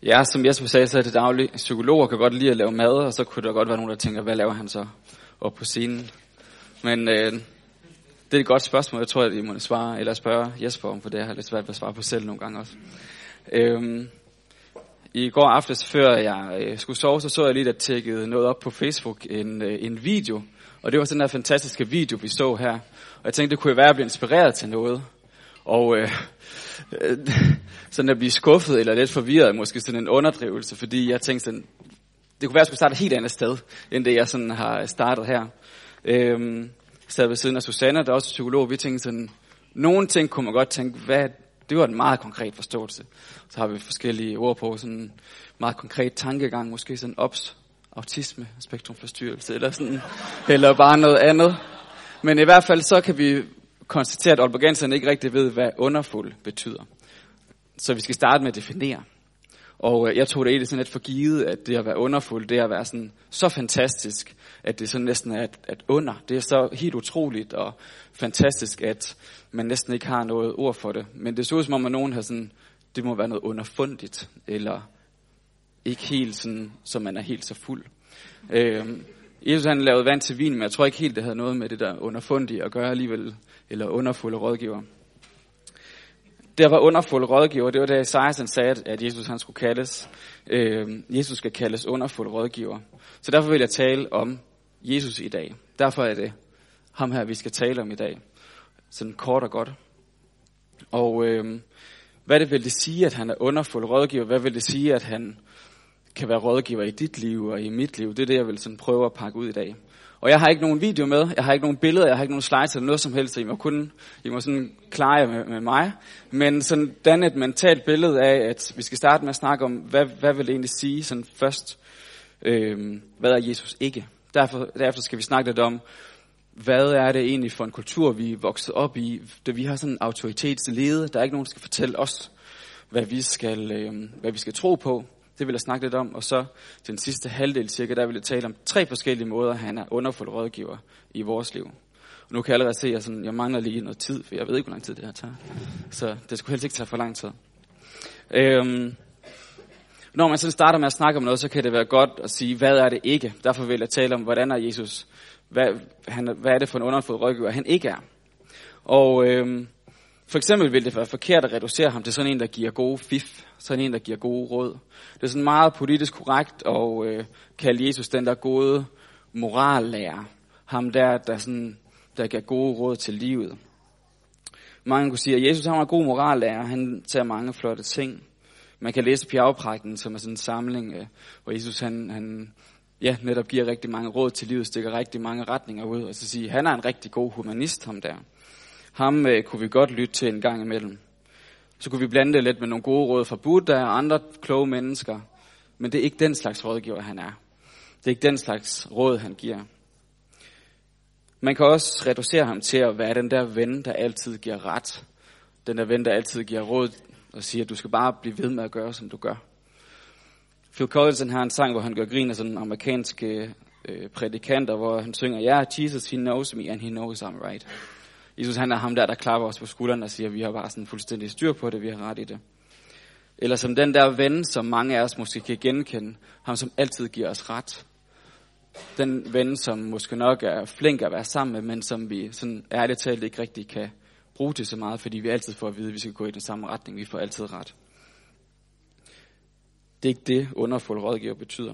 Ja, som Jesper sagde, så er det dagligt. Psykologer kan godt lide at lave mad, og så kunne der godt være nogen, der tænker, hvad laver han så op på scenen? Men det er et godt spørgsmål. Jeg tror, at I må svare eller spørge Jesper om, for det har lidt svært ved at svare på selv nogle gange også. I går aftes, før jeg skulle sove, så jeg lige, der tjekkede noget op på Facebook, en video. Og det var sådan en fantastiske video, vi så her. Og jeg tænkte, det kunne være at blive inspireret til noget. Og sådan at blive skuffet eller lidt forvirret, måske sådan en underdrivelse, fordi jeg tænkte sådan, det kunne være, at jeg skulle starte et helt andet sted, end det jeg sådan har startet her. Sad ved siden af Susanne, der er også psykolog, vi tænkte sådan, nogle ting kunne man godt tænke, det var en meget konkret forståelse. Så har vi forskellige ord på, sådan en meget konkret tankegang, måske sådan autisme, spektrumforstyrrelse, eller sådan, eller bare noget andet. Men i hvert fald så kan vi konstatere, at aalborgenserne ikke rigtig ved, hvad underfuld betyder. Så vi skal starte med at definere. Og jeg tog det egentlig sådan lidt for givet, at det at være underfuld, det at være sådan så fantastisk, at det sådan næsten er at under. Det er så helt utroligt og fantastisk, at man næsten ikke har noget ord for det. Men det så ud som om, at nogen har sådan, det må være noget underfundigt, eller ikke helt sådan, så man er helt så fuld. Jesus han lavede vand til vin, men jeg tror ikke helt, det havde noget med det der underfundige at gøre alligevel, eller underfulde rådgiver. Der var underfulde rådgiver, det var da Esajas sagde, at Jesus han skulle kaldes. Jesus skal kaldes underfulde rådgiver. Så derfor vil jeg tale om Jesus i dag. Derfor er det ham her, vi skal tale om i dag. Sådan kort og godt. Og hvad det vil det sige, at han er underfuld rådgiver? Hvad vil det sige, at han kan være rådgiver i dit liv og i mit liv? Det er det, jeg vil sådan prøve at pakke ud i dag. Og jeg har ikke nogen video med, jeg har ikke nogen billeder, jeg har ikke nogen slides eller noget som helst, så I må sådan klare jer med mig. Men sådan danne et mentalt billede af, at vi skal starte med at snakke om, hvad vil det egentlig sige sådan først, hvad er Jesus ikke? Derfor skal vi snakke lidt om, hvad er det egentlig for en kultur, vi er vokset op i, da vi har sådan en autoritetslede. Der er ikke nogen, der skal fortælle os, hvad vi skal tro på. Det vil jeg snakke lidt om, og så den sidste halvdel cirka, der vil jeg tale om 3 forskellige måder, han er underfuld rådgiver i vores liv. Og nu kan jeg allerede se, at jeg mangler lige noget tid, for jeg ved ikke, hvor lang tid det her tager. Så det skulle helst ikke tage for lang tid. Når man sådan starter med at snakke om noget, så kan det være godt at sige, hvad er det ikke? Derfor vil jeg tale om, hvordan er Jesus, hvad er det for en underfuld rådgiver, han ikke er. Og for eksempel vil det være forkert at reducere ham til sådan en, der giver gode fif, sådan en, der giver gode råd. Det er sådan meget politisk korrekt at kalde Jesus den der gode morallærer. Ham der giver gode råd til livet. Mange kunne sige, at Jesus han var en god morallærer. Han tager mange flotte ting. Man kan læse Bjergprædiken, som er sådan en samling, hvor Jesus han netop giver rigtig mange råd til livet, stikker rigtig mange retninger ud. Og så siger han er en rigtig god humanist, ham der. Ham kunne vi godt lytte til en gang imellem. Så kunne vi blande det lidt med nogle gode råd fra Buddha og andre kloge mennesker. Men det er ikke den slags rådgiver, han er. Det er ikke den slags råd, han giver. Man kan også reducere ham til at være den der ven, der altid giver ret. Den der ven, der altid giver råd og siger, at du skal bare blive ved med at gøre, som du gør. Phil Collins har en sang, hvor han gør grin af sådan amerikanske prædikanter, hvor han synger, Jesus, he knows me, and he knows I'm right. Jesus han er ham der klapper os på skulderen og siger, at vi har bare sådan fuldstændig styr på det, vi har ret i det. Eller som den der ven, som mange af os måske kan genkende, ham som altid giver os ret. Den ven, som måske nok er flink at være sammen med, men som vi sådan ærligt talt ikke rigtig kan bruge til så meget, fordi vi altid får at vide, at vi skal gå i den samme retning, vi får altid ret. Det er ikke det, underfuld rådgiver betyder.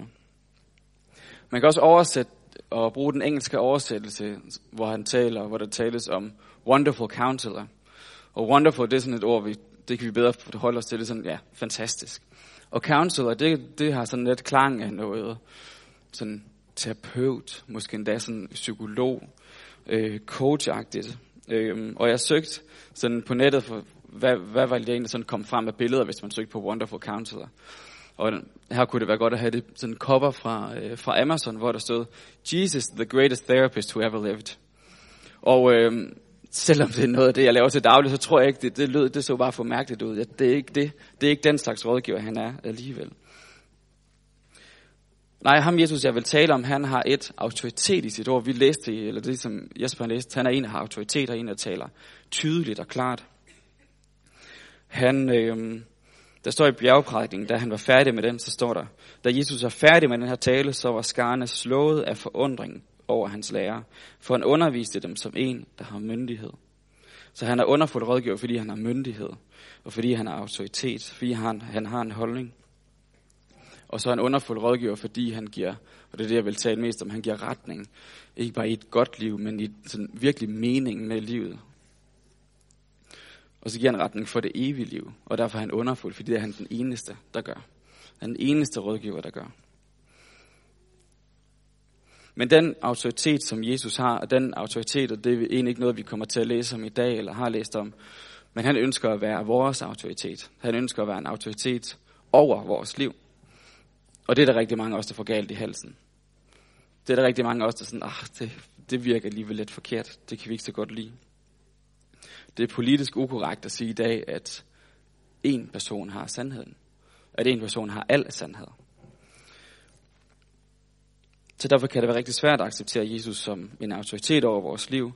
Man kan også oversætte og bruge den engelske oversættelse, hvor der tales om wonderful counselor. Og wonderful, det er sådan et ord, det kan vi bedre forholde os til, det er sådan, fantastisk. Og counselor, det har sådan lidt klang af noget, sådan terapeut, måske endda sådan psykolog, coachagtigt. Og jeg søgte sådan på nettet for, hvad var det egentlig sådan kom frem af billeder, hvis man søgte på wonderful counselor. Og her kunne det være godt at have det sådan en cover fra Amazon, hvor der stod, Jesus, the greatest therapist who ever lived. Og selvom det er noget af det, jeg laver til daglig, så tror jeg ikke, det så bare for mærkeligt ud. Det er ikke den slags rådgiver, han er alligevel. Nej, ham Jesus, jeg vil tale om, han har et autoritet i sit ord. Vi læste, eller det som Jesper læste, han er en, der har autoritet, og en, der taler tydeligt og klart. Han Der står i bjergprædikningen, da han var færdig med den, så står der, da Jesus var færdig med den her tale, så var skarne slået af forundring over hans lærer, for han underviste dem som en, der har myndighed. Så han er underfuld rådgiver, fordi han har myndighed, og fordi han har autoritet, fordi han har en holdning. Og så er han underfuld rådgiver, fordi han giver, og det er det, jeg vil tale mest om, han giver retning. Ikke bare i et godt liv, men i sådan virkelig mening med livet. Og så giver han retning for det evige liv, og derfor er han underfuld, fordi det er han den eneste, der gør. Han er den eneste rådgiver, der gør. Men den autoritet, som Jesus har, og den autoritet, og det er egentlig ikke noget, vi kommer til at læse om i dag, eller har læst om, men han ønsker at være vores autoritet. Han ønsker at være en autoritet over vores liv. Og det er der rigtig mange af os, der får galt i halsen. Det er der rigtig mange af os, der sådan, det virker alligevel lidt forkert. Det kan vi ikke så godt lide. Det er politisk ukorrekt at sige i dag, at en person har sandheden. At en person har al sandhed. Så derfor kan det være rigtig svært at acceptere Jesus som en autoritet over vores liv.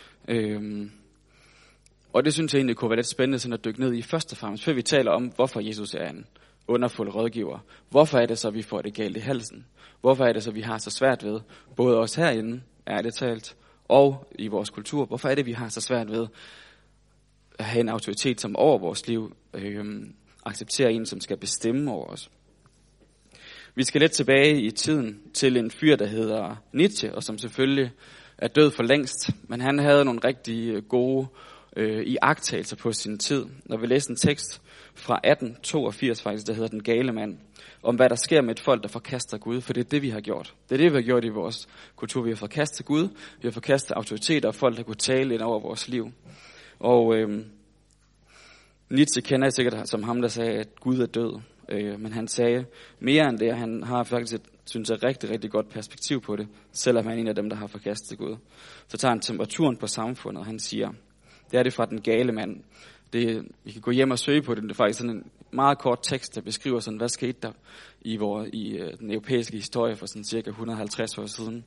Og det synes jeg egentlig kunne være lidt spændende sådan at dykke ned i først og fremmest, før vi taler om, hvorfor Jesus er en underfuld rådgiver. Hvorfor er det så, vi får det galt i halsen? Hvorfor er det så, vi har så svært ved, både os herinde, ærligt talt, og i vores kultur, hvorfor er det, vi har så svært ved at have en autoritet, som over vores liv accepterer en, som skal bestemme over os? Vi skal lidt tilbage i tiden til en fyr, der hedder Nietzsche, og som selvfølgelig er død for længst, men han havde nogle rigtig gode iagttagelser på sin tid. Når vi læser en tekst fra 1882 faktisk, der hedder Den gale mand, om hvad der sker med et folk, der forkaster Gud, for det er det, vi har gjort. Det er det, vi har gjort i vores kultur. Vi har forkastet Gud, vi har forkastet autoriteter og folk, der kunne tale ind over vores liv. Og Nietzsche kender jeg sikkert som ham, der sagde, at Gud er død. Men han sagde mere end det, og han har faktisk synes jeg, rigtig, rigtig godt perspektiv på det, selvom han er en af dem, der har forkastet Gud. Så tager han temperaturen på samfundet, og han siger, det er det fra Den gale mand. Vi kan gå hjem og søge på det. Det er faktisk sådan en meget kort tekst, der beskriver sådan, hvad skete der i den europæiske historie for sådan cirka 150 år siden.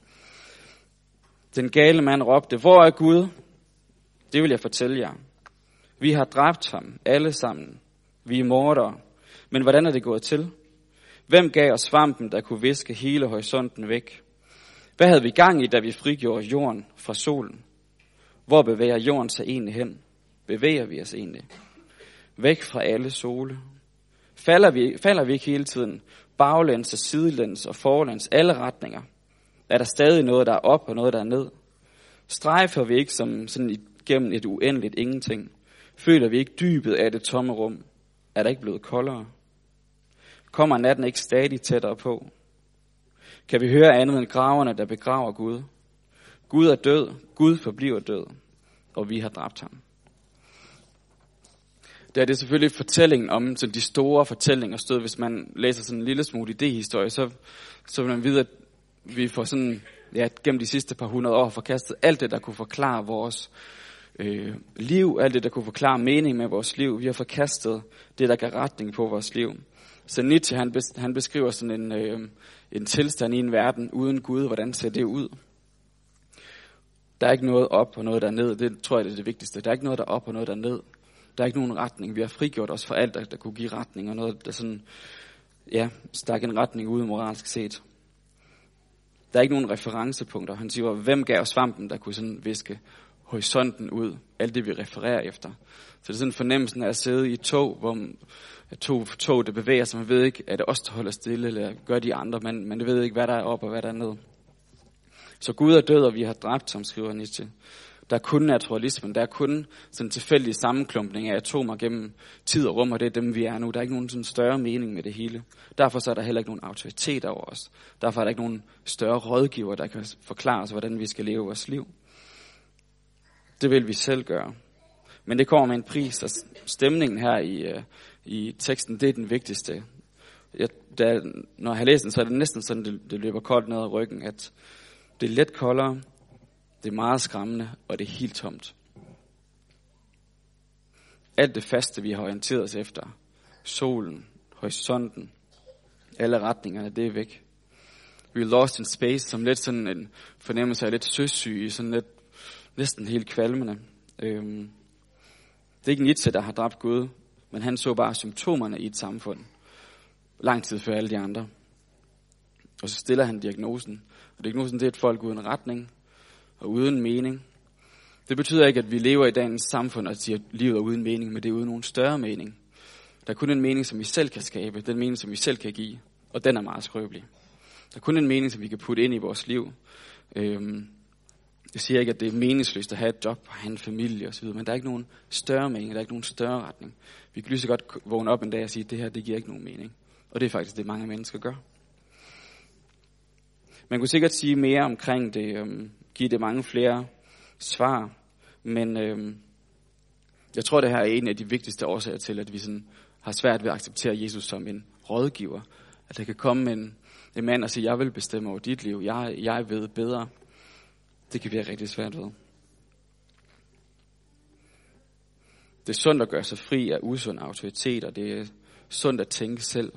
Den gale mand råbte, hvor er Gud? Det vil jeg fortælle jer. Vi har dræbt ham, alle sammen. Vi er mordere. Men hvordan er det gået til? Hvem gav os svampen, der kunne viske hele horisonten væk? Hvad havde vi gang i, da vi frigjorde jorden fra solen? Hvor bevæger jorden sig egentlig hen? Bevæger vi os egentlig? Væk fra alle sole. Falder vi ikke hele tiden? Baglæns og sidelæns og forlæns, alle retninger. Er der stadig noget, der er op og noget, der er ned? Strejfer vi ikke som sådan gennem et uendeligt ingenting? Føler vi ikke dybet af det tomme rum? Er der ikke blevet koldere? Kommer natten ikke stadig tættere på? Kan vi høre andet end graverne, der begraver Gud? Gud er død, Gud forbliver død, og vi har dræbt ham. Det er selvfølgelig fortællingen om sådan de store fortællinger stød. Hvis man læser sådan en lille smule idéhistorie, så vil man vide, at vi får sådan, gennem de sidste par hundrede år forkastet alt det, der kunne forklare vores liv, alt det, der kunne forklare mening med vores liv. Vi har forkastet det, der gav retning på vores liv. Så Nietzsche, han beskriver sådan en tilstand i en verden uden Gud. Hvordan ser det ud? Der er ikke noget op og noget der ned. Det tror jeg, det er det vigtigste. Der er ikke noget der op og noget der ned. Der er ikke nogen retning. Vi har frigjort os fra alt, der kunne give retning, og noget, der sådan, stak en retning ud moralsk set. Der er ikke nogen referencepunkter. Han siger, hvem gav os svampen, der kunne sådan viske horisonten ud, alt det vi refererer efter. Så det er sådan fornemmelsen af at sidde i et tog, hvor tog det bevæger sig. Man ved ikke, er det os, der holder stille, eller gør de andre, men man ved ikke, hvad der er op og hvad der er ned. Så Gud er død, og vi har dræbt, som skriver Nietzsche. Der er kun naturalismen, der er kun sådan en tilfældig sammenklumpning af atomer gennem tid og rum, og det er dem, vi er nu. Der er ikke nogen sådan større mening med det hele. Derfor så er der heller ikke nogen autoritet over os. Derfor er der ikke nogen større rådgiver, der kan forklare os, hvordan vi skal leve vores liv. Det vil vi selv gøre. Men det kommer med en pris, og stemningen her i teksten, det er den vigtigste. Når jeg har læst den, så er det næsten sådan, det løber koldt ned ad ryggen, at det er let koldere, det er meget skræmmende, og det er helt tomt. Alt det faste, vi har orienteret os efter, solen, horisonten, alle retningerne, det er væk. We are lost in space, som lidt sådan en fornemmelse af lidt søsyge, sådan lidt næsten helt kvalmende. Det er ikke Nietzsche, der har dræbt Gud. men han så bare symptomerne i et samfund. Lang tid før alle de andre. Og så stiller han diagnosen. Og diagnosen, det er et folk uden retning og uden mening. Det betyder ikke, at vi lever i dagens samfund og siger, at livet er uden mening, men det er uden nogen større mening. Der er kun en mening, som vi selv kan skabe, den mening, som vi selv kan give, og den er meget skrøbelig. Der er kun en mening, som vi kan putte ind i vores liv. Jeg siger ikke, at det er meningsløst at have et job og have en familie osv., men der er ikke nogen større mening, der er ikke nogen større retning. Vi kan lige så godt vågne op en dag og sige, at det her, det giver ikke nogen mening. Og det er faktisk det, mange mennesker gør. Man kunne sikkert sige mere omkring det, give det mange flere svar, men jeg tror, det her er en af de vigtigste årsager til, at vi sådan har svært ved at acceptere Jesus som en rådgiver. At der kan komme en mand og sige, jeg vil bestemme over dit liv, jeg ved bedre. Det kan være rigtig svært ved. Det er sundt at gøre sig fri af usund autoritet, og det er sundt at tænke selv.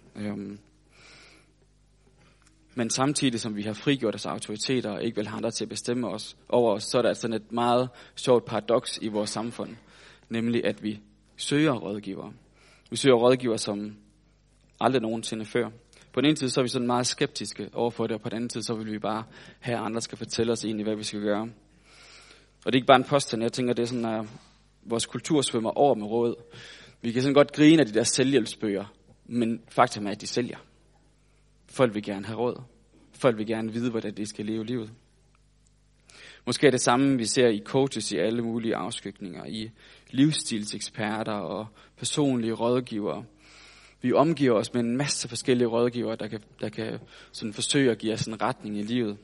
Men samtidig som vi har frigjort os autoriteter og ikke vil have andre til at bestemme os over os, så er der sådan et meget sjovt paradoks i vores samfund. Nemlig at vi søger rådgivere. Vi søger rådgivere som aldrig nogensinde før. På den ene side så er vi sådan meget skeptiske overfor det, og på den anden side så vil vi bare have, at andre skal fortælle os egentlig, hvad vi skal gøre. Og det er ikke bare en påstand, jeg tænker, det er sådan, at vores kultur svømmer over med råd. Vi kan sådan godt grine af de der selvhjælpsbøger, men faktum er, at de sælger. Folk vil gerne have råd. Folk vil gerne vide, hvordan de skal leve livet. Måske er det samme, vi ser i coaches i alle mulige afskygninger, i livsstilseksperter og personlige rådgivere. Vi omgiver os med en masse forskellige rådgivere, der kan sådan forsøge at give os en retning i livet.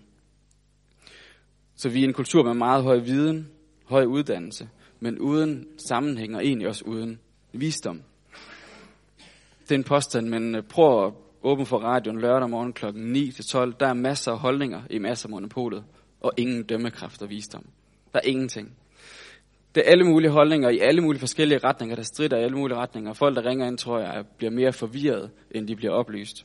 Så vi er en kultur med meget høj viden, høj uddannelse, men uden sammenhæng og egentlig også uden visdom. Det er en påstand, men prøv at åbne for radioen lørdag morgen kl. 9-12. Der er masser af holdninger i masser af monopolet, og ingen dømmekraft og visdom. Der er ingenting. Det er alle mulige holdninger i alle mulige forskellige retninger, der strider i alle mulige retninger. Folk, der ringer ind, tror jeg, bliver mere forvirret, end de bliver oplyst.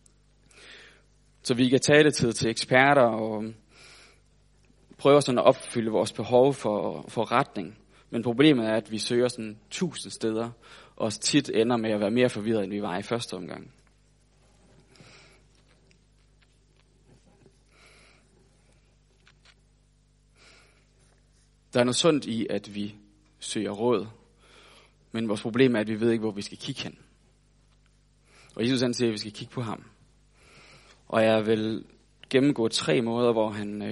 Så vi kan tage det til eksperter og prøve sådan at opfylde vores behov for retning. Men problemet er, at vi søger sådan 1000 steder, og tit ender med at være mere forvirret, end vi var i første omgang. Der er noget sundt i, at vi søger råd, men vores problem er, at vi ved ikke, hvor vi skal kigge hen. Og Jesus han siger, at vi skal kigge på ham. Og jeg vil gennemgå 3 måder, hvor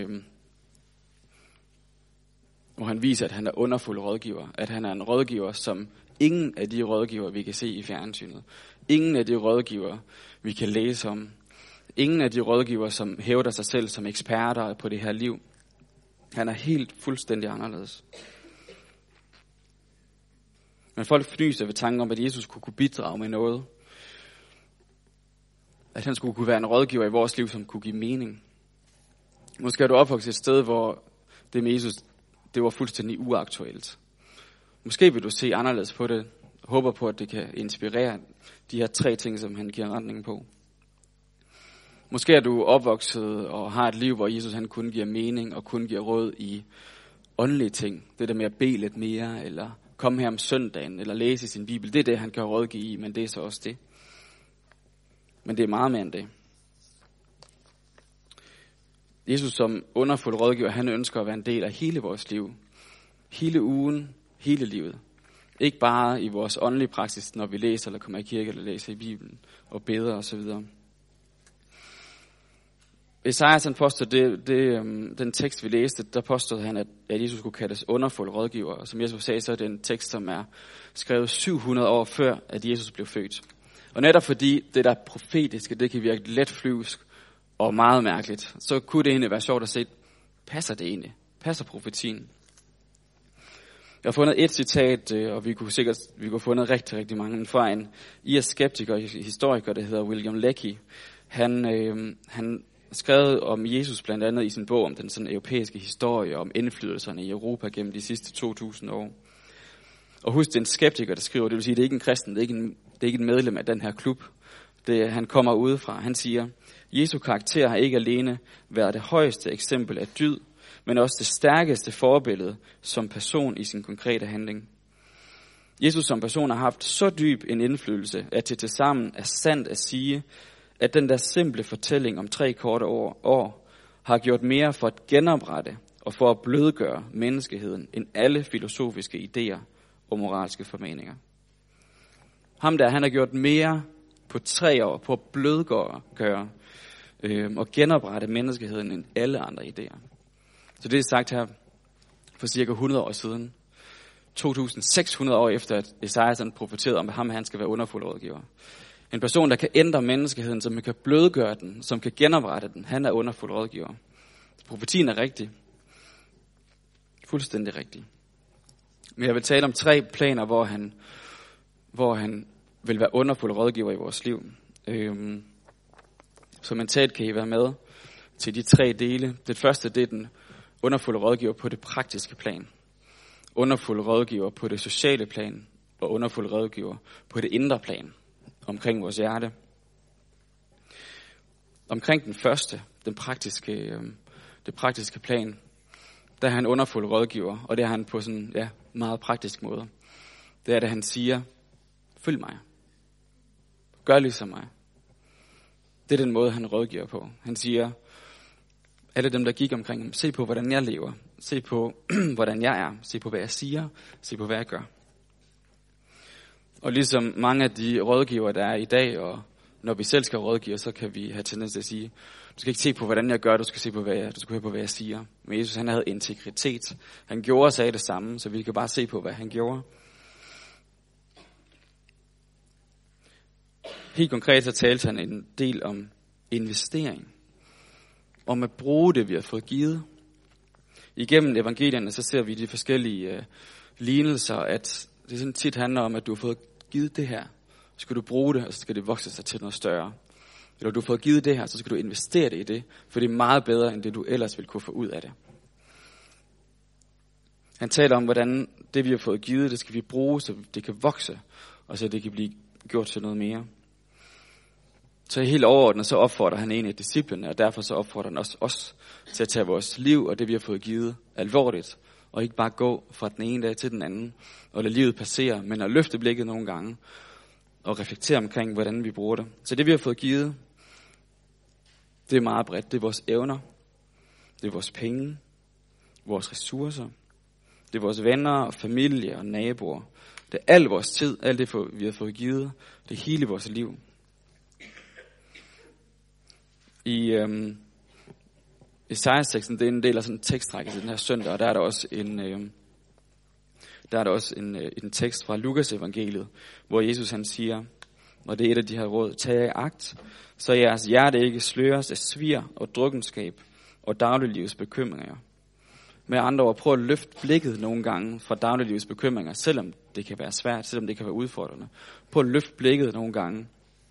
han viser, at han er underfuld rådgiver. At han er en rådgiver, som ingen af de rådgiver, vi kan se i fjernsynet. Ingen af de rådgiver, vi kan læse om. Ingen af de rådgiver, som hævder sig selv som eksperter på det her liv. Han er helt fuldstændig anderledes. Men folk fnyser ved tanken om, at Jesus kunne bidrage med noget. At han skulle kunne være en rådgiver i vores liv, som kunne give mening. Måske er du opvokset et sted, hvor det med Jesus, det var fuldstændig uaktuelt. Måske vil du se anderledes på det. Håber på, at det kan inspirere de her 3 ting, som han giver retningen på. Måske er du opvokset og har et liv, hvor Jesus han kun giver mening og kun giver råd i åndelige ting. Det der med at bede lidt mere, eller komme her om søndagen, eller læse i sin bibel. Det er det, han kan rådgive i, men det er så også det. Men det er meget mere end det. Jesus som underfuld rådgiver, han ønsker at være en del af hele vores liv. Hele ugen, hele livet. Ikke bare i vores åndelige praksis, når vi læser, eller kommer i kirke, eller læser i Bibelen, og beder osv. Esajas han påstod, den tekst vi læste, der påstod han, at Jesus skulle kaldes underfuld rådgiver. Og som Jesus sagde, så er det en tekst, som er skrevet 700 år før, at Jesus blev født. Og netop fordi det der profetiske, det kan virke let flyvsk og meget mærkeligt, så kunne det egentlig være sjovt at se, passer det egentlig? Passer profetien? Jeg har fundet et citat, og vi kunne have fundet rigtig, rigtig mange, men fra en irsk-skeptiker og historiker, der hedder William Lecky. Han skrevet om Jesus blandt andet i sin bog om den sådan europæiske historie, om indflydelserne i Europa gennem de sidste 2000 år. Og husk, det er en skeptiker, der skriver, det vil sige, det er ikke en kristen, det er ikke en medlem af den her klub. Han kommer udefra. Han siger, Jesu karakter har ikke alene været det højeste eksempel af dyd, men også det stærkeste forbillede som person i sin konkrete handling. Jesus som person har haft så dyb en indflydelse, at det tilsammen er sandt at sige, at den der simple fortælling om 3 korte år har gjort mere for at genoprette og for at blødgøre menneskeheden end alle filosofiske idéer og moralske formaninger. Ham der, han har gjort mere på 3 år på at blødgøre og genoprette menneskeheden end alle andre idéer. Så det er sagt her for cirka 100 år siden. 2600 år efter, at Esajas profeterede om, at han skal være underfuld rådgiver. En person, der kan ændre menneskeheden, som kan blødgøre den, som kan genoprette den, han er underfuld rådgiver. Profetien er rigtig. Fuldstændig rigtig. Men jeg vil tale om 3 planer, hvor han vil være underfuld rådgiver i vores liv. Så mentalt kan I være med til de 3 dele. Det første, det er den underfulde rådgiver på det praktiske plan. Underfulde rådgiver på det sociale plan. Og underfulde rådgiver på det indre plan. Omkring vores hjerte. Omkring den første, det praktiske plan, der er han underfuld rådgiver. Og det er han på sådan meget praktisk måde. Det er det, han siger, følg mig. Gør ligesom mig. Det er den måde, han rådgiver på. Han siger, alle dem, der gik omkring ham, se på, hvordan jeg lever. Se på, hvordan jeg er. Se på, hvad jeg siger. Se på, hvad jeg gør. Og ligesom mange af de rådgiver, der er i dag, og når vi selv skal rådgive, så kan vi have tendens til at sige, du skal ikke se på, hvordan jeg gør, du skal høre på, hvad jeg siger. Men Jesus, han havde integritet. Han gjorde og sagde det samme, så vi kan bare se på, hvad han gjorde. Helt konkret så talte han en del om investering. Om at bruge det, vi har fået givet. Igennem evangelierne, så ser vi de forskellige lignelser, at det sådan tit handler om, at du har fået givet det her. Så skal du bruge det, og så skal det vokse sig til noget større. Eller du har fået givet det her, så skal du investere det i det, for det er meget bedre, end det du ellers ville kunne få ud af det. Han taler om, hvordan det vi har fået givet, det skal vi bruge, så det kan vokse, og så det kan blive gjort til noget mere. Så helt overordnet, så opfordrer han egentlig disciplene, og derfor så opfordrer han også os til at tage vores liv og det vi har fået givet alvorligt, og ikke bare gå fra den ene dag til den anden, og lade livet passere, men at løfte blikket nogle gange, og reflektere omkring, hvordan vi bruger det. Så det vi har fået givet, det er meget bredt. Det er vores evner, det er vores penge, vores ressourcer, det er vores venner og familie og naboer. Det er al vores tid, alt det vi har fået givet, det er hele vores liv. I Esajas-teksten, det er en del af sådan en tekstrække til den her søndag, og der er der også en tekst fra Lukas evangeliet, hvor Jesus han siger, og det er et af de her råd, tag jer i agt, så jeres hjerte ikke sløres af svir og drukkenskab og dagliglivets bekymringer. Med andre ord, prøv at løfte blikket nogle gange fra dagliglivets bekymringer, selvom det kan være svært, selvom det kan være udfordrende. Prøv at løfte blikket nogle gange.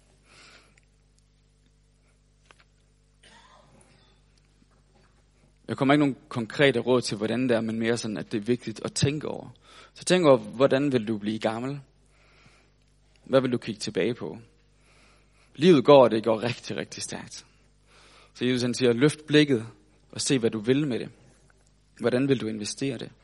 Jeg kommer ikke nogen konkrete råd til, hvordan det er, men mere sådan, at det er vigtigt at tænke over. Så tænk over, hvordan vil du blive gammel? Hvad vil du kigge tilbage på? Livet går, og det går rigtig, rigtig stærkt. Så Jesus han siger, løft blikket og se, hvad du vil med det. Hvordan vil du investere det?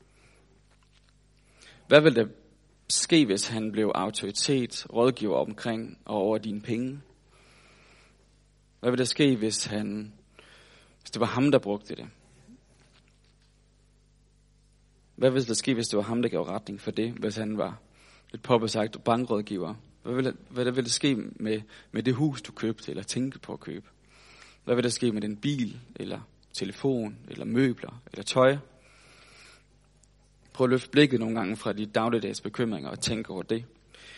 Hvad vil der ske, hvis han blev autoritet, rådgiver omkring og over dine penge? Hvad vil der ske, hvis det var ham, der brugte det? Hvad ville der ske, hvis det var ham, der gav retning for det, hvis han var lidt påbesagt bankrådgiver? Hvad ville der ske med det hus, du købte eller tænkte på at købe? Hvad vil der ske med den bil, eller telefon, eller møbler, eller tøj? Prøv at løfte blikket nogle gange fra de dagligdags bekymringer og tænk over det.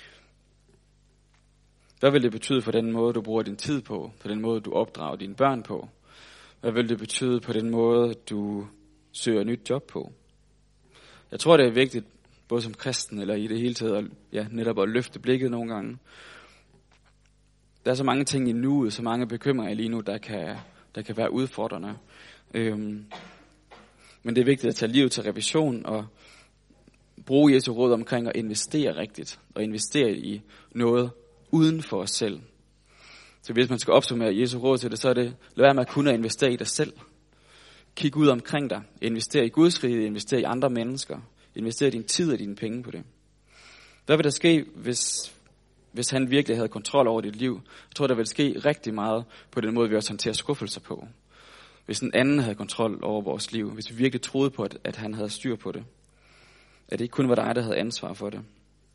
Hvad vil det betyde for den måde, du bruger din tid på? For den måde, du opdrager dine børn på? Hvad vil det betyde på den måde, du søger nyt job på? Jeg tror, det er vigtigt, både som kristen eller i det hele taget, netop at løfte blikket nogle gange. Der er så mange ting i nuet, så mange bekymringer lige nu, der kan være udfordrende. Men det er vigtigt at tage livet til revision og bruge Jesu råd omkring at investere rigtigt. Og investere i noget uden for os selv. Så hvis man skal opsummere Jesu råd til det, så er det, lad være med at kunne investere i dig selv. Kig ud omkring dig. Investere i Guds rige, investere i andre mennesker. Investere din tid og dine penge på det. Hvad vil der ske, hvis han virkelig havde kontrol over dit liv? Jeg tror, der vil ske rigtig meget på den måde, vi også håndterer skuffelser på. Hvis en anden havde kontrol over vores liv, hvis vi virkelig troede på, at han havde styr på det. At det ikke kun var dig, der havde ansvar for det.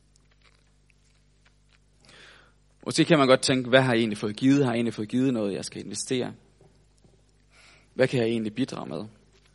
Måske kan man godt tænke, hvad har jeg egentlig fået givet? Har jeg egentlig fået givet noget, jeg skal investere? Hvad kan jeg egentlig bidrage med?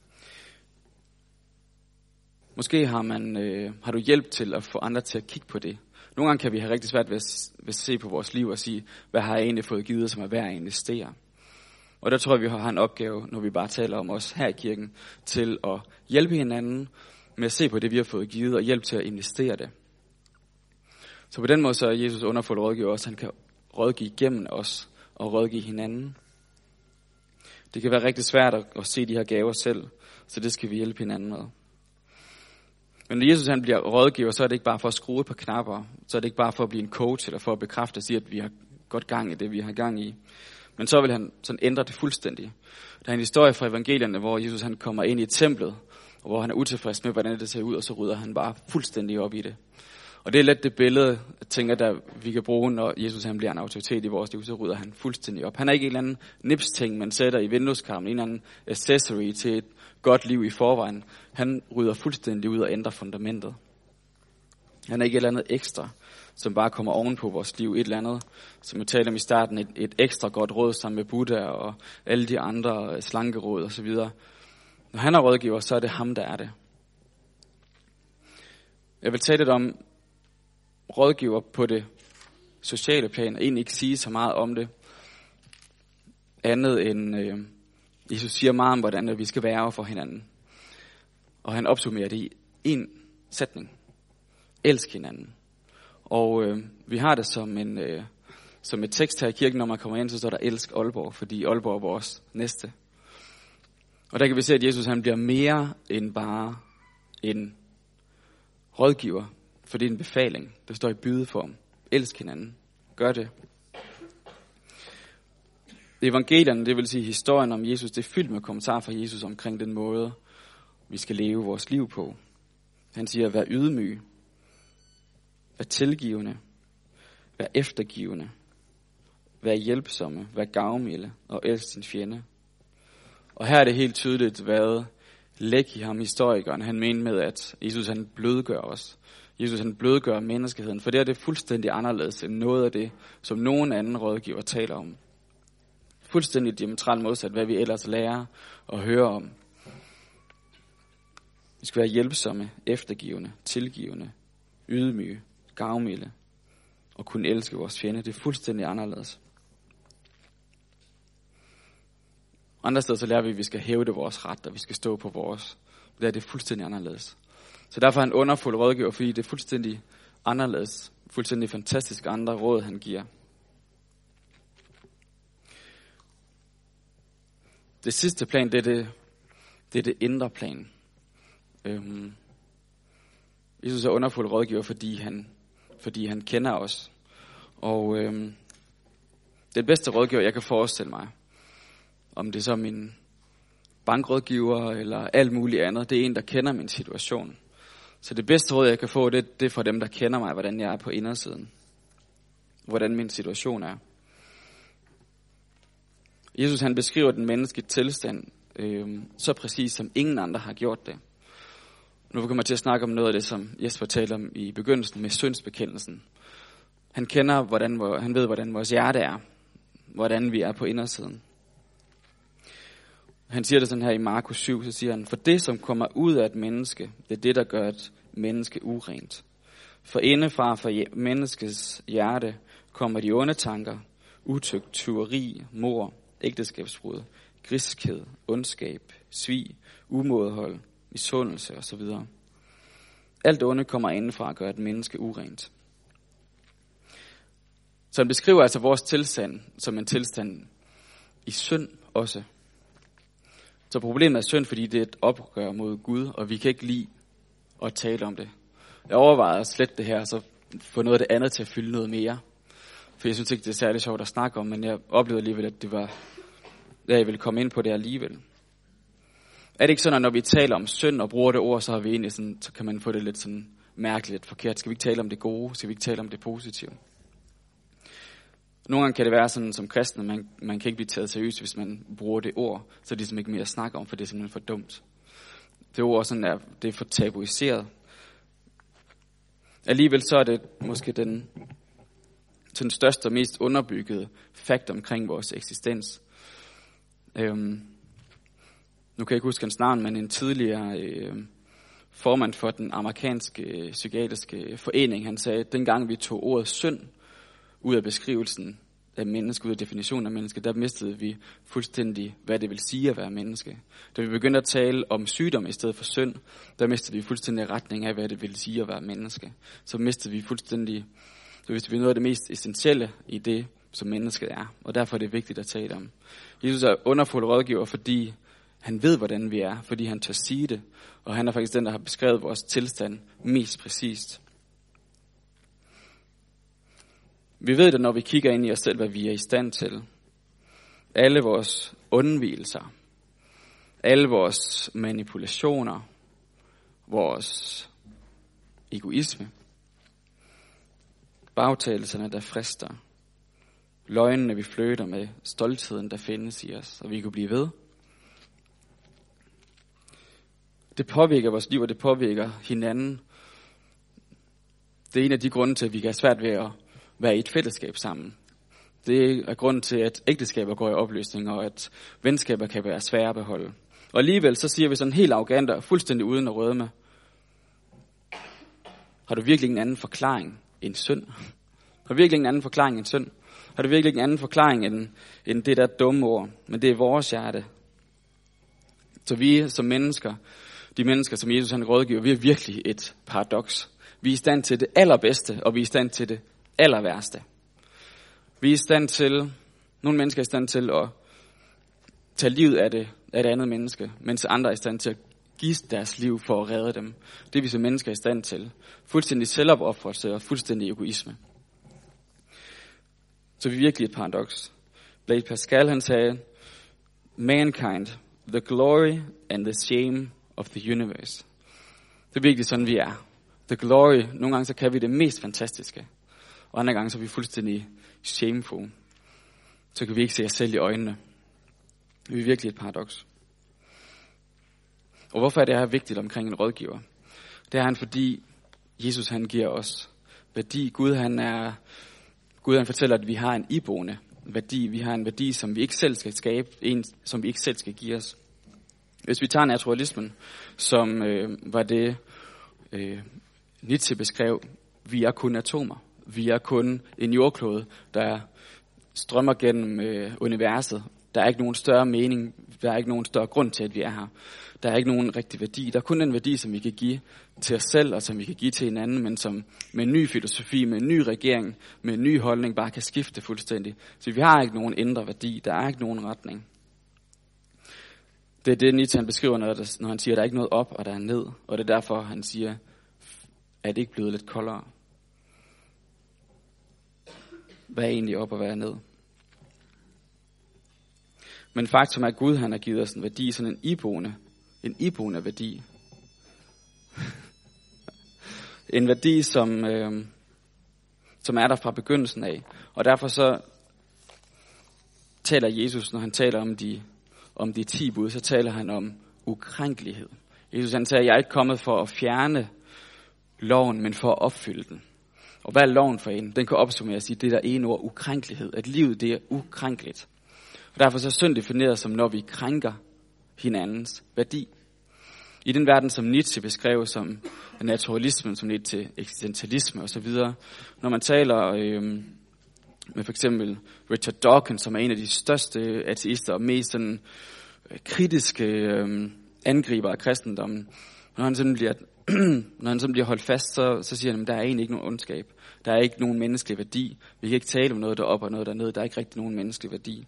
Måske har du hjælp til at få andre til at kigge på det. Nogle gange kan vi have rigtig svært ved at se på vores liv og sige, hvad har jeg egentlig fået givet, som er værd at investere? Og der tror jeg, vi har en opgave, når vi bare taler om os her i kirken, til at hjælpe hinanden med at se på det, vi har fået givet, og hjælpe til at investere det. Så på den måde så er Jesus underfuldt rådgiver også. Han kan rådgive gennem os og rådgive hinanden. Det kan være rigtig svært at se de her gaver selv, så det skal vi hjælpe hinanden med. Men når Jesus han bliver rådgiver, så er det ikke bare for at skrue på knapper. Så er det ikke bare for at blive en coach, eller for at bekræfte og sige, at vi har godt gang i det, vi har gang i. Men så vil han sådan ændre det fuldstændig. Der er en historie fra evangelierne, hvor Jesus han kommer ind i templet, og hvor han er utilfreds med, hvordan det ser ud, og så rydder han bare fuldstændig op i det. Og det er let det billede, jeg tænker, der vi kan bruge, når Jesus han bliver en autoritet i vores liv, så rydder han fuldstændig op. Han er ikke en eller anden nipsting, man sætter i vindueskarmen, en eller anden accessory til et godt liv i forvejen. Han rydder fuldstændig ud og ændrer fundamentet. Han er ikke et eller andet ekstra, som bare kommer ovenpå vores liv. Et eller andet, som jeg talte om i starten, et ekstra godt råd sammen med Buddha og alle de andre slankeråd osv. Når han er rådgiver, så er det ham, der er det. Jeg vil tale lidt om rådgiver på det sociale plan, og egentlig ikke sige så meget om det. Andet end Jesus siger meget om, hvordan vi skal være for hinanden. Og han opsummerer det i en sætning. Elsk hinanden. Og vi har det som et tekst her i kirken, når man kommer ind, så står der elsk Aalborg, fordi Aalborg er vores næste. Og der kan vi se, at Jesus han bliver mere end bare en rådgiver, for det er en befaling, der står i bydeform. Elsk hinanden. Gør det. Evangelierne, det vil sige historien om Jesus, det er fyldt med kommentarer fra Jesus omkring den måde, vi skal leve vores liv på. Han siger, vær ydmyg, vær tilgivende, vær eftergivende, vær hjælpsomme, vær gavmilde og elsk din fjende. Og her er det helt tydeligt, hvad Leckie, ham historikeren, han mente med, at Jesus han blødgør os. Jesus han blødgør menneskeheden, for det er det fuldstændig anderledes end noget af det, som nogen anden rådgiver taler om. Fuldstændig diametralt modsat, hvad vi ellers lærer og hører om. Vi skal være hjælpsomme, eftergivende, tilgivende, ydmyge, gavmilde og kunne elske vores fjende. Det er fuldstændig anderledes. Andre steder så lærer vi, at vi skal hævde vores ret, og vi skal stå på vores. Det er fuldstændig anderledes. Så derfor er han underfuld rådgiver, fordi det er fuldstændig anderledes. Fuldstændig fantastisk andre råd, han giver. Det sidste plan, det er det indre plan. Jesus er underfuld rådgiver, fordi han kender os. Og det bedste rådgiver, jeg kan forestille mig, om det er så min bankrådgiver eller alt muligt andet, det er en, der kender min situation. Så det bedste råd, jeg kan få, det er fra dem, der kender mig, hvordan jeg er på indersiden. Hvordan min situation er. Jesus han beskriver den menneskelige tilstand så præcis, som ingen andre har gjort det. Nu kommer jeg til at snakke om noget af det, som Jesper talte om i begyndelsen med syndsbekendelsen. Han ved, hvordan vores hjerte er. Hvordan vi er på indersiden. Han siger det sådan her i Markus 7, så siger han, for det, som kommer ud af et menneske, det er det, der gør et menneske urent. For indefra for menneskets hjerte kommer de onde tanker, utugt, tyveri, mord, ægteskabsbrud, griskhed, ondskab, svig, umådehold, misundelse osv. Alt onde kommer indefra at gøre et menneske urent. Så han beskriver altså vores tilstand som en tilstand i synd også. Så problemet er synd, fordi det er et opgør mod Gud, og vi kan ikke lide at tale om det. Jeg overvejede at slette det her, så få noget af det andet til at fylde noget mere. For jeg synes ikke, det er særlig sjovt at snakke om, men jeg oplevede alligevel, at det var, at jeg ville komme ind på det alligevel. Er det ikke sådan, at når vi taler om synd og bruger det ord, så har vi egentlig sådan, så kan man få det lidt sådan mærkeligt, forkert? Skal vi ikke tale om det gode? Skal vi ikke tale om det positive? Nogle gange kan det være sådan som kristne, man kan ikke blive taget seriøst, hvis man bruger det ord, så er det ligesom ikke mere at snakke om, for det er simpelthen for dumt. Det ord sådan det er for tabuiseret. Alligevel så er det måske den største og mest underbyggede fakt omkring vores eksistens. Nu kan jeg ikke huske hans navn, men en tidligere formand for den amerikanske psykiatriske forening, han sagde, at dengang vi tog ordet synd ud af beskrivelsen af menneske, ud af definitionen af menneske, der mistede vi fuldstændig, hvad det vil sige at være menneske. Da vi begyndte at tale om sygdom i stedet for synd, der mistede vi fuldstændig retning af, hvad det vil sige at være menneske. Så mistede vi noget af det mest essentielle i det, som mennesket er. Og derfor er det vigtigt at tale om. Jesus er underfuld rådgiver, fordi han ved, hvordan vi er, fordi han tør sige det. Og han er faktisk den, der har beskrevet vores tilstand mest præcist. Vi ved det, når vi kigger ind i os selv, hvad vi er i stand til. Alle vores undvigelser, alle vores manipulationer, vores egoisme, bagtagelserne, der frister, løgnene, vi flirter med, stoltheden, der findes i os, og vi kan blive ved. Det påvirker vores liv, og det påvirker hinanden. Det er en af de grunde til, at vi kan have svært ved at være i et fællesskab sammen. Det er grunden til, at ægteskaber går i opløsning, og at venskaber kan være svære at beholde. Og alligevel så siger vi sådan helt arrogant og fuldstændig uden at rødme. Har du virkelig en anden forklaring end synd? Har du virkelig en anden forklaring end synd? Har du virkelig en anden forklaring end det der dumme ord? Men det er vores hjerte. Så vi som mennesker, de mennesker, som Jesus han rådgiver, vi er virkelig et paradoks. Vi er i stand til det allerbedste, og vi er i stand til det aller værste. Vi er i stand til, nogle mennesker er i stand til at tage livet af det andet menneske, mens andre er i stand til at give deres liv for at redde dem. Det er vi som mennesker er i stand til. Fuldstændig selvopofrelse og fuldstændig egoisme. Så vi er virkelig et paradoks. Blaise Pascal han sagde, mankind, the glory and the shame of the universe. Det er virkelig sådan vi er. The glory, nogle gange så kan vi det mest fantastiske. Og andre gange så er vi fuldstændig shameful. Så kan vi ikke se os selv i øjnene. Vi er virkelig et paradoks. Og hvorfor er det her vigtigt omkring en rådgiver? Det er han, fordi Jesus han giver os værdi. Gud han fortæller, at vi har en iboende værdi. Vi har en værdi, som vi ikke selv skal skabe. En, som vi ikke selv skal give os. Hvis vi tager naturalismen, som var det Nietzsche beskrev, vi er kun atomer. Vi er kun en jordklode, der strømmer gennem universet. Der er ikke nogen større mening, der er ikke nogen større grund til, at vi er her. Der er ikke nogen rigtig værdi. Der er kun en værdi, som vi kan give til os selv, og som vi kan give til hinanden, men som med en ny filosofi, med en ny regering, med en ny holdning, bare kan skifte fuldstændig. Så vi har ikke nogen indre værdi. Der er ikke nogen retning. Det er det, Nietzsche han beskriver, når han siger, at der er ikke noget op, og der er ned. Og det er derfor, han siger, at det ikke blevet lidt koldere. Hvad er egentlig op, og hvad er ned? Men faktum er, at Gud han har givet os en værdi, sådan en iboende værdi. En værdi, som er der fra begyndelsen af. Og derfor så taler Jesus, når han taler om de 10 bud, så taler han om ukrænkelighed. Jesus han sagde, jeg er ikke kommet for at fjerne loven, men for at opfylde den. Og hvad er loven for en? Den kan opsummeres i det der ene ord, ukrænkelighed. At livet det er ukrænkeligt. Og derfor så er synd defineret som, når vi krænker hinandens værdi. I den verden, som Nietzsche beskrev som naturalismen, som lidt til eksistentialisme osv., når man taler med for eksempel Richard Dawkins, som er en af de største ateister og mest sådan, kritiske angriber af kristendommen, når han sådan bliver holdt fast, så siger han, at der er egentlig ikke nogen ondskab. Der er ikke nogen menneskelig værdi. Vi kan ikke tale om noget deroppe og noget dernede. Der er ikke rigtig nogen menneskelig værdi.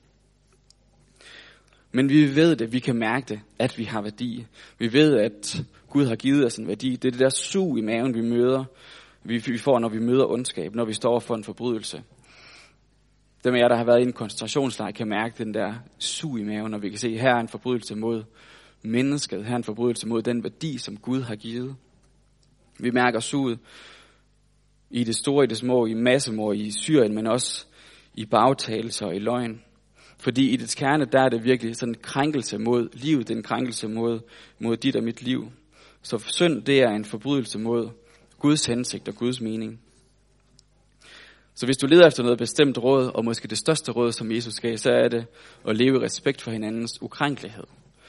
Men vi ved det, vi kan mærke det, at vi har værdi. Vi ved, at Gud har givet os en værdi. Det er det der sug i maven, vi får, når vi møder ondskab, når vi står for en forbrydelse. Dem af jer, der har været i en koncentrationslejr, kan mærke den der sug i maven, når vi kan se, at her er en forbrydelse mod mennesket. Her er en forbrydelse mod den værdi, som Gud har givet. Vi mærker suget i det store, i det små, i massemord, i Syrien, men også i bagtagelser og i løgn. Fordi i dets kerne, der er det virkelig sådan en krænkelse mod livet, det er en krænkelse mod dit og mit liv. Så synd, det er en forbrydelse mod Guds hensigt og Guds mening. Så hvis du leder efter noget bestemt råd, og måske det største råd, som Jesus gav, så er det at leve i respekt for hinandens ukrænkelighed.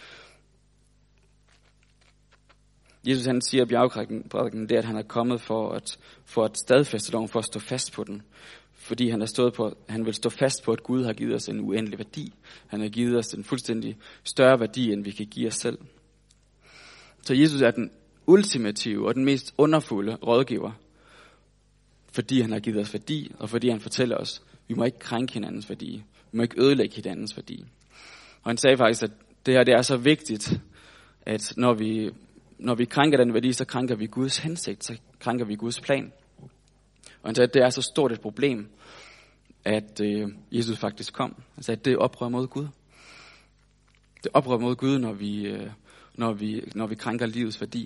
Jesus han siger i bjergprædiken, det er, at han er kommet for at stadfæste loven, for at stå fast på den. Fordi han vil stå fast på, at Gud har givet os en uendelig værdi. Han har givet os en fuldstændig større værdi, end vi kan give os selv. Så Jesus er den ultimative og den mest underfulde rådgiver. Fordi han har givet os værdi, og fordi han fortæller os, vi må ikke krænke hinandens værdi. Vi må ikke ødelægge hinandens værdi. Og han sagde faktisk, at det her det er så vigtigt, at når vi krænker den værdi, så krænker vi Guds hensigt, så krænker vi Guds plan. Og han sagde, at det er så stort et problem, at Jesus faktisk kom. Han sagde, at det er oprør mod Gud. Det er oprør mod Gud, når vi krænker livets værdi.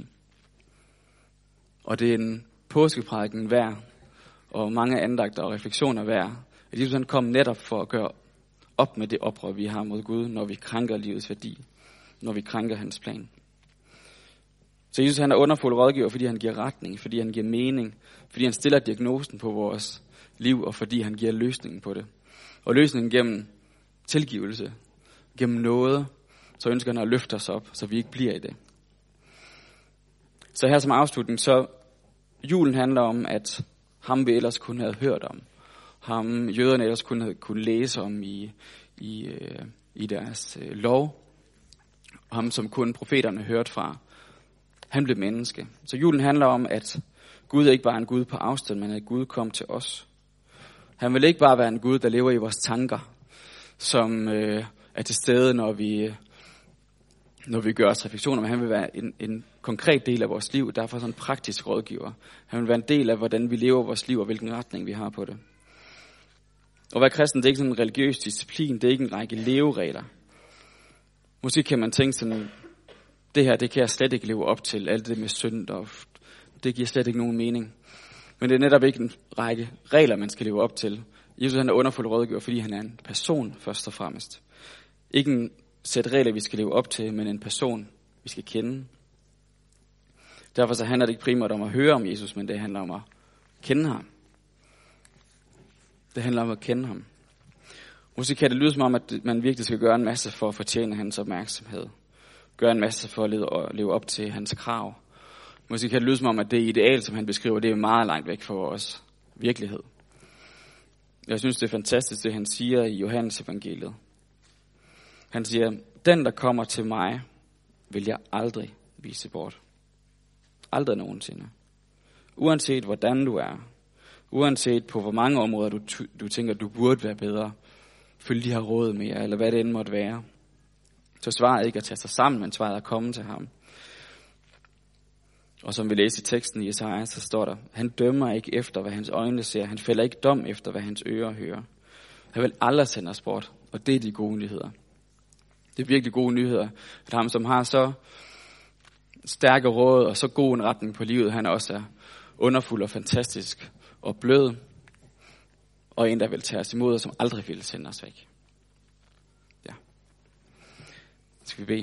Og det er en påskeprædiken værd, og mange andagter og refleksioner værd, at Jesus han kom netop for at gøre op med det oprør, vi har mod Gud, når vi krænker livets værdi, når vi krænker hans plan. Så Jesus han er underfuld rådgiver, fordi han giver retning, fordi han giver mening, fordi han stiller diagnosen på vores liv, og fordi han giver løsningen på det. Og løsningen gennem tilgivelse, gennem noget, så ønsker han at løfte os op, så vi ikke bliver i det. Så her som afslutning, så julen handler om, at ham vi ellers kun havde hørt om. Ham jøderne ellers kun havde kunne læse om i deres lov. Ham som kun profeterne hørte fra. Han blev menneske. Så julen handler om, at Gud ikke bare er en Gud på afstand, men at Gud kom til os. Han vil ikke bare være en Gud, der lever i vores tanker, som er til stede, når vi gør os refleksioner, men han vil være en konkret del af vores liv, derfor sådan en praktisk rådgiver. Han vil være en del af, hvordan vi lever vores liv, og hvilken retning vi har på det. Og være kristen, det er ikke sådan en religiøs disciplin, det er ikke en række leveregler. Måske kan man tænke sådan, det her, det kan jeg slet ikke leve op til, alt det med synd, og det giver slet ikke nogen mening. Men det er netop ikke en række regler, man skal leve op til. Jesus han er underfuld rådgiver, fordi han er en person først og fremmest. Ikke en sæt regler, vi skal leve op til, men en person, vi skal kende. Derfor så handler det ikke primært om at høre om Jesus, men det handler om at kende ham. Det handler om at kende ham. Måske kan det lyde som om, at man virkelig skal gøre en masse for at fortjene hans opmærksomhed. Gøre en masse for at leve op til hans krav. Måske kan det lyde som om, at det ideal, som han beskriver, det er meget langt væk fra vores virkelighed. Jeg synes, det er fantastisk, det han siger i Johannes evangeliet. Han siger, den der kommer til mig, vil jeg aldrig vise bort. Aldrig nogensinde. Uanset hvordan du er. Uanset på hvor mange områder du tænker, du burde være bedre. Følg de her råd mere, eller hvad det end måtte være. Så svaret ikke at tage sig sammen, men svaret at komme til ham. Og som vi læser i teksten i Jesaja, så står der, han dømmer ikke efter, hvad hans øjne ser. Han fælder ikke dom efter, hvad hans ører hører. Han vil aldrig sende os bort, og det er de gode nyheder. Det er virkelig gode nyheder, at ham, som har så stærke råd og så god en retning på livet, han også er underfuld og fantastisk og blød, og en, der vil tage os imod, og som aldrig vil sende os væk. Ja. Skal vi bede?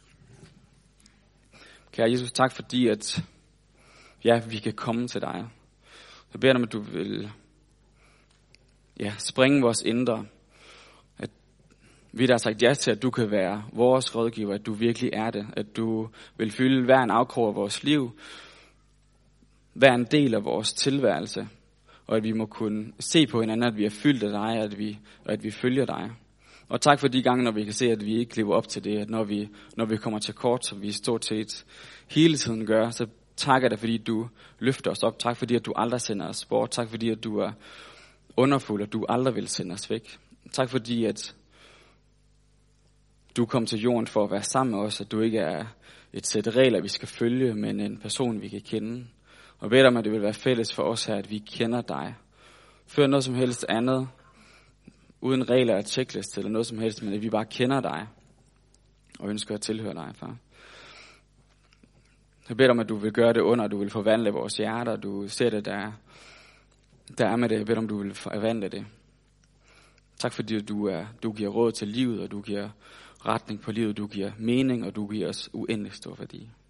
Kære Jesus, tak fordi, at vi kan komme til dig. Jeg beder dig om, at du vil springe vores indre. At vi der har sagt ja til, at du kan være vores rådgiver, at du virkelig er det. At du vil fylde hver en afkrog af vores liv, hver en del af vores tilværelse. Og at vi må kunne se på hinanden, at vi er fyldt af dig, og at vi følger dig. Og tak for de gange, når vi kan se, at vi ikke lever op til det, at når vi kommer til kort, som vi stort set hele tiden gør, så takker dig, fordi du løfter os op. Tak fordi, at du aldrig sender os bort. Tak fordi, at du er underfuld, og du aldrig vil sende os væk. Tak fordi, at du kom til jorden for at være sammen med os, at du ikke er et sæt regler, vi skal følge, men en person, vi kan kende. Og bed om, at det vil være fælles for os her, at vi kender dig. Før noget som helst andet, uden regler og checklist eller noget som helst, men at vi bare kender dig og ønsker at tilhøre dig, far. Jeg beder om, at du vil gøre det under, du vil forvandle vores hjerter, du ser det, der er med det. Jeg beder om, du vil forvandle det. Tak fordi du giver råd til livet, og du giver retning på livet, du giver mening, og du giver os uendelig stor værdi.